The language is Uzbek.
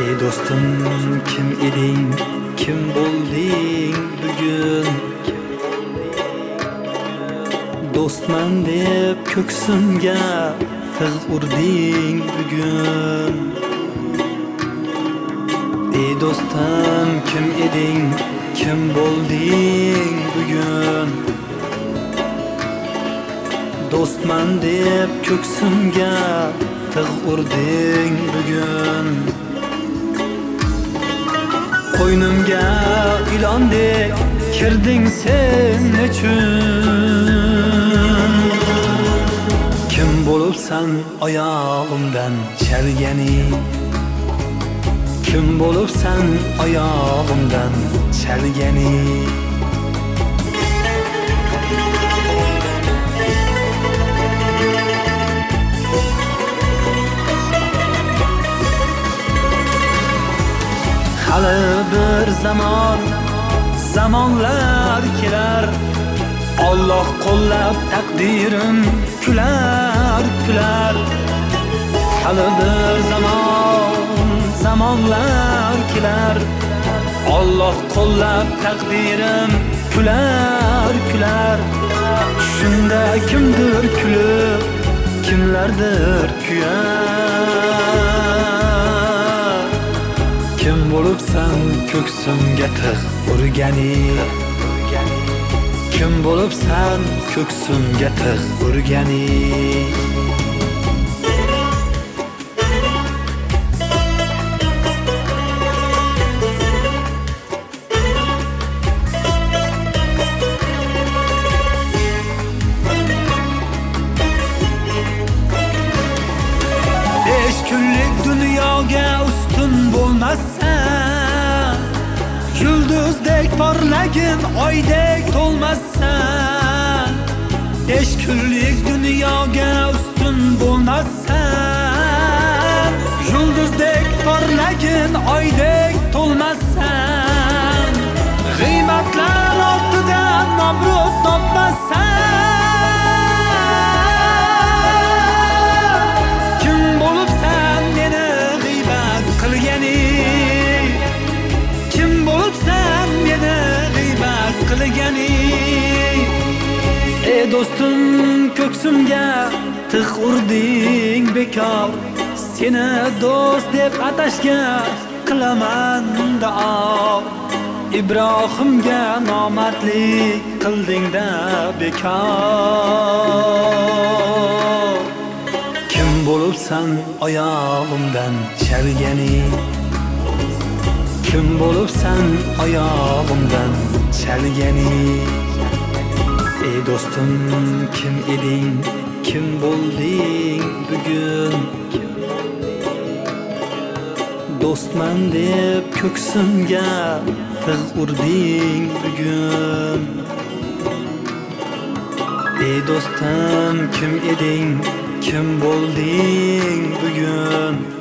Ey dostum kim eding, kim bo'lding bugun? Do'stman deb ko'ksimga tig' urding bugun. Ey do'stim kim eding, kim bo'lding bugun? Do'stman deb ko'ksimga tig' urding bugun. Qo'ynimga ilondek kirding sen nechun? Kim bo'libsan oyog'imdan chalgani? Kim bo'libsan oyog'imdan chalgani? Hali bir zamonlar kelar, Alloh qo'llab taqdirim kular. Hali bir zamonlar kelar, Alloh qo'llab taqdirim kular. Shunda kimdir kulib, kimlardir kuyar. Kim bo'libsan ko'ksimga tig' urgani? Kim bo'libsan ko'ksimga tig' urgani? Besh kunlik dunyoga ustun bo'lmassan, yulduzdek porlagin oydek to'lmassan. Besh kunlik dunyoga ustun bo'lmassan, yulduzdek porlagin oydek to'lmassan. G'iybatlar ortidan nomrod topmassan. Kim bo'libsan meni g'iybat qilgani? Kim bo'libsan meni g'iybat qilgani? Ey do'stim ko'ksimga tig' urding bekor. Seni do'st deb atashga qilaman duo. Ibrohimga nomardlik qilding-da bekor. Kim bo'libsan oyog'imdan chalgani? Kim bo'libsan oyog'imdan chalgani? Ey do'stim kim eding, kim bo'lding bugun? Do'stman deb ko'ksimga tig' urding bugun. Ey do'stim kim eding, kim bo'lding bugun?